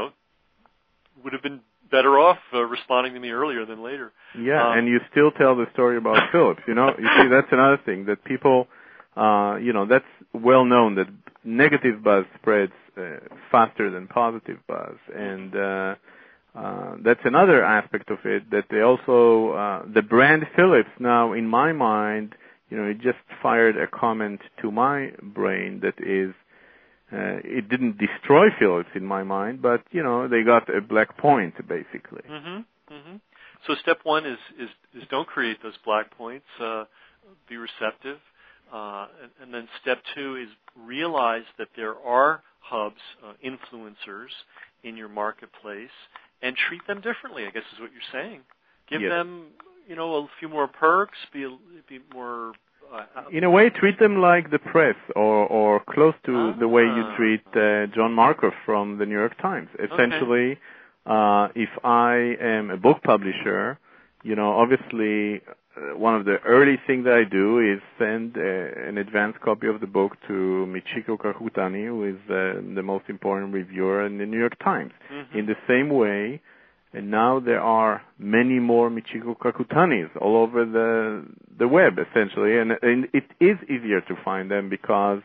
would have been better off responding to me earlier than later.
Yeah, and you still tell the story about Philips. You see, that's another thing that people, that's well known that negative buzz spreads faster than positive buzz, and that's another aspect of it. That they also, the brand Philips now, in my mind, it just fired a comment to my brain that is. It didn't destroy Philips in my mind, but they got a black point basically.
Mm-hmm. Mm-hmm. So step one is don't create those black points. Be receptive, and then step two is realize that there are hubs, influencers in your marketplace, and treat them differently. I guess is what you're saying. Give them a few more perks. Be more.
In a way, treat them like the press, or close to the way you treat John Markoff from the New York Times. Essentially, if I am a book publisher, obviously one of the early things that I do is send an advanced copy of the book to Michiko Kakutani, who is the most important reviewer in the New York Times. Mm-hmm. In the same way, and now there are many more Michiko Kakutanis all over the web, essentially, and it is easier to find them because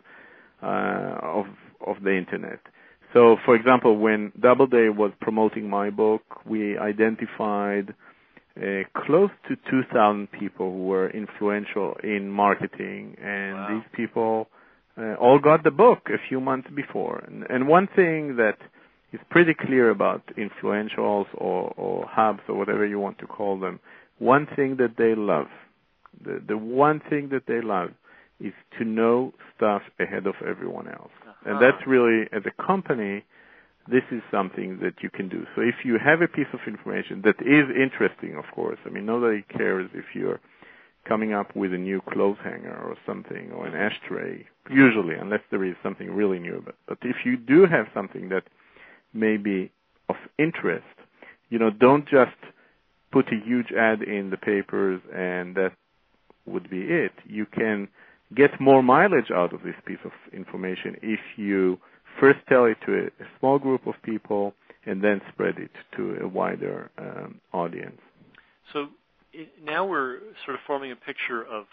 of the internet. So, for example, when Doubleday was promoting my book, we identified close to 2,000 people who were influential in marketing, and these people all got the book a few months before. And one thing that is pretty clear about influentials or hubs or whatever you want to call them, one thing that they love, the one thing that they love is to know stuff ahead of everyone else. Uh-huh. And that's really, as a company, this is something that you can do. So if you have a piece of information that is interesting, of course, nobody cares if you're coming up with a new clothes hanger or something, or an ashtray, usually, unless there is something really new. But if you do have something that may be of interest, don't just put a huge ad in the papers and that would be it. You can get more mileage out of this piece of information if you first tell it to a small group of people and then spread it to a wider audience.
So now we're sort of forming a picture of,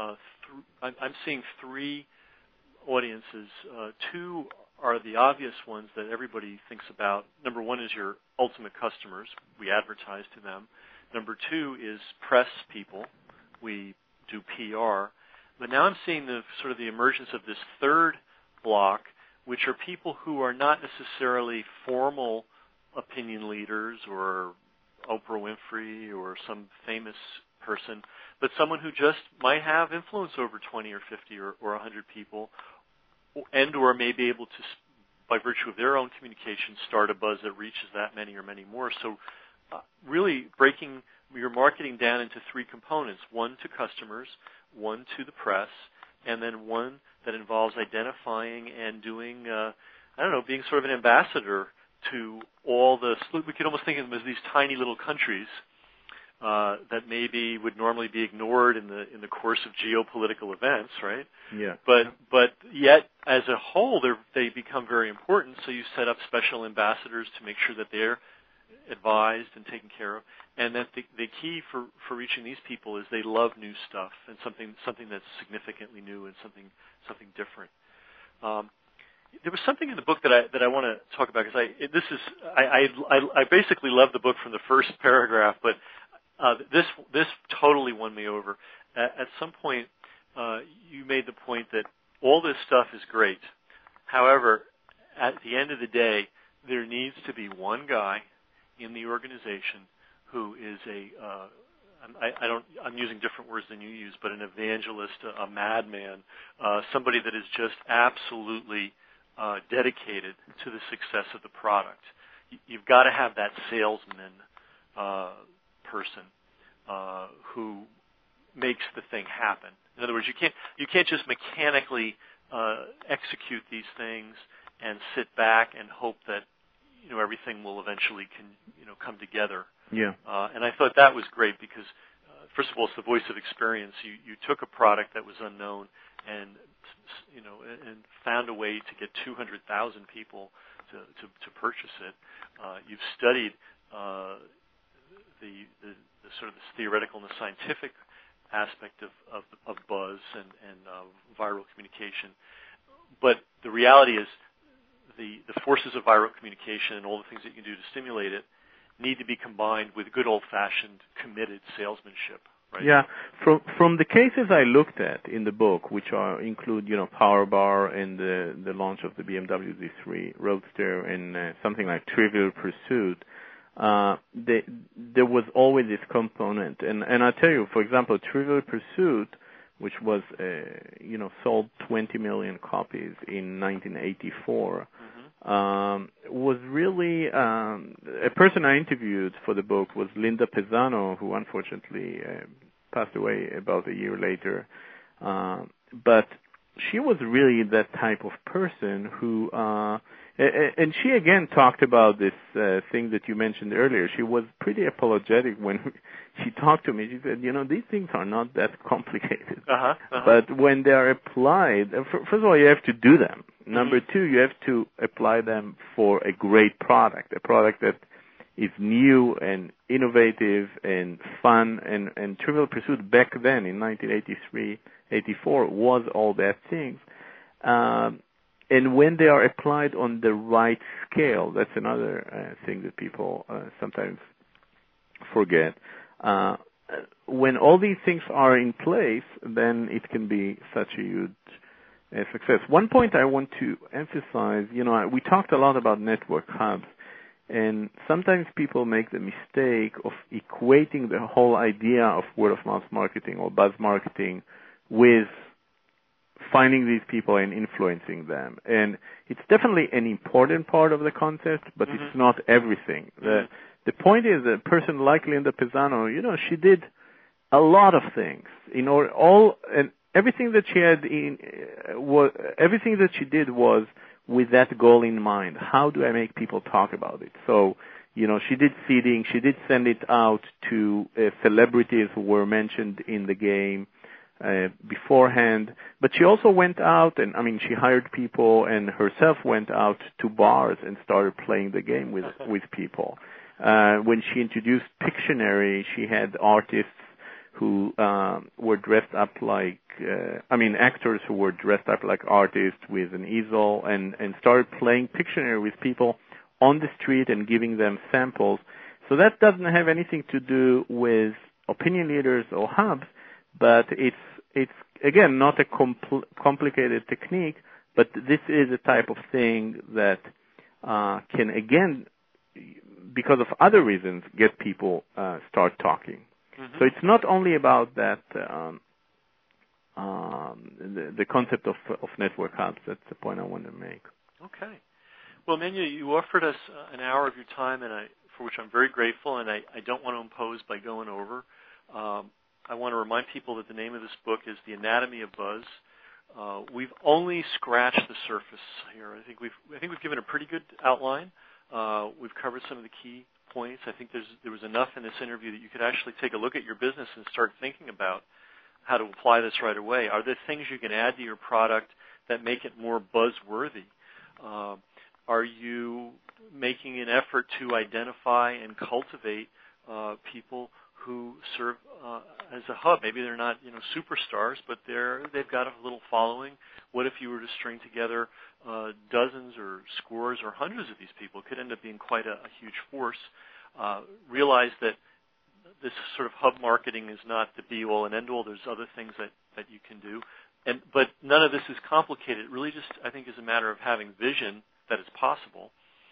I'm seeing three audiences. Two are the obvious ones that everybody thinks about. Number one is your ultimate customers. We advertise to them. Number two is press people. We do PR. But now I'm seeing the emergence of this third block, which are people who are not necessarily formal opinion leaders or Oprah Winfrey or some famous person, but someone who just might have influence over 20 or 50 or 100 people, and or may be able to, by virtue of their own communication, start a buzz that reaches that many or many more. So really breaking your marketing down into three components, one to customers, one to the press, and then one that involves identifying and doing, being sort of an ambassador to all we could almost think of them as these tiny little countries that maybe would normally be ignored in the course of geopolitical events, right?
Yeah.
But yet, as a whole, they become very important. So you set up special ambassadors to make sure that they're advised and taken care of, and that the key for reaching these people is they love new stuff and something that's significantly new and something different. There was something in the book that I want to talk about because I basically love the book from the first paragraph, but this totally won me over. At some point, you made the point that all this stuff is great. However, at the end of the day, there needs to be one guy in the organization who is I'm using different words than you use, but an evangelist, a madman, somebody that is just absolutely dedicated to the success of the product. You've got to have that salesman person who makes the thing happen. In other words, you can't just mechanically execute these things and sit back and hope that everything will eventually come together.
Yeah.
And I thought that was great because, first of all, it's the voice of experience. You took a product that was unknown and found a way to get 200,000 people to purchase it. You've studied the sort of the theoretical and the scientific aspect of buzz and viral communication. But the reality is the forces of viral communication and all the things that you can do to stimulate it need to be combined with good old-fashioned committed salesmanship. Right?
Yeah, from the cases I looked at in the book, which include PowerBar and the launch of the BMW Z3 Roadster and something like Trivial Pursuit, there was always this component. And I'll tell you, for example, Trivial Pursuit, which was sold 20 million copies in 1984. Was really a person I interviewed for the book was Linda Pisano, who unfortunately passed away about a year later. But she was really that type of person who, and she again talked about this thing that you mentioned earlier. She was pretty apologetic when she talked to me. She said, these things are not that complicated. But when they are applied, first of all, you have to do them. Number two, you have to apply them for a great product, a product that is new and innovative and fun. And Trivial Pursuit back then in 1983, 84 was all that things. And when they are applied on the right scale, that's another thing that people sometimes forget. When all these things are in place, then it can be such a huge success. One point I want to emphasize, we talked a lot about network hubs, and sometimes people make the mistake of equating the whole idea of word-of-mouth marketing or buzz marketing with finding these people and influencing them. And it's definitely an important part of the concept, but it's not everything. The point is that a person like Linda Pisano, she did a lot of things. And everything that she did was with that goal in mind. How do I make people talk about it? So, she did seeding. She did send it out to celebrities who were mentioned in the game beforehand. But she also went out and, she hired people and herself went out to bars and started playing the game with people. When she introduced Pictionary, she had artists who were dressed up like, actors who were dressed up like artists with an easel and started playing Pictionary with people on the street and giving them samples. So that doesn't have anything to do with opinion leaders or hubs, but it's again, not a complicated technique, but this is a type of thing that can, again, because of other reasons, get people start talking. So it's not only about that the concept of network hubs. That's the point I want to make.
Okay. Well, Menya, you offered us an hour of your time, and for which I'm very grateful, and I don't want to impose by going over. I want to remind people that the name of this book is The Anatomy of Buzz. We've only scratched the surface here. I think we've given a pretty good outline. We've covered some of the key points. I think there was enough in this interview that you could actually take a look at your business and start thinking about how to apply this right away. Are there things you can add to your product that make it more buzzworthy? Are you making an effort to identify and cultivate people who serve as a hub? Maybe they're not superstars, but they've got a little following. What if you were to string together dozens or scores or hundreds of these people? It could end up being quite a huge force. Realize that this sort of hub marketing is not the be-all and end-all. There's other things that you can do. But none of this is complicated. It really just, I think, is a matter of having vision that it's possible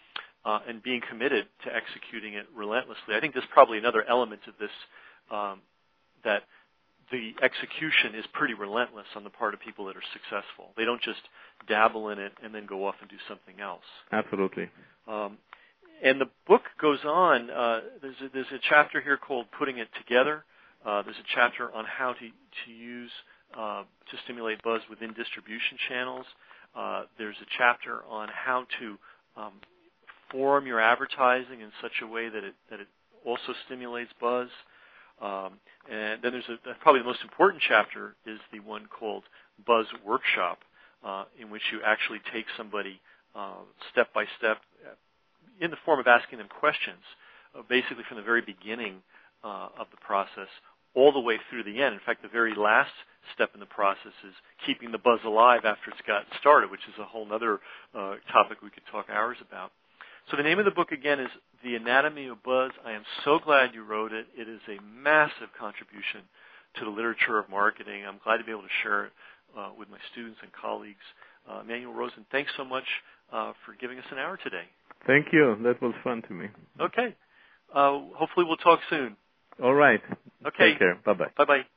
and being committed to executing it relentlessly. I think there's probably another element of this, that the execution is pretty relentless on the part of people that are successful. They don't just dabble in it and then go off and do something else.
Absolutely.
And the book goes on. There's a chapter here called Putting It Together. There's a chapter on how to use to stimulate buzz within distribution channels. There's a chapter on how to form your advertising in such a way that it also stimulates buzz. And then there's probably the most important chapter is the one called Buzz Workshop, in which you actually take somebody step by step in the form of asking them questions, basically from the very beginning of the process all the way through the end. In fact, the very last step in the process is keeping the buzz alive after it's gotten started, which is a whole other topic we could talk hours about. So the name of the book, again, is The Anatomy of Buzz. I am so glad you wrote it. It is a massive contribution to the literature of marketing. I'm glad to be able to share it with my students and colleagues. Emanuel Rosen, thanks so much for giving us an hour today.
Thank you. That was fun to me.
Okay. Hopefully we'll talk soon.
All right.
Okay.
Take care. Bye-bye.
Bye-bye.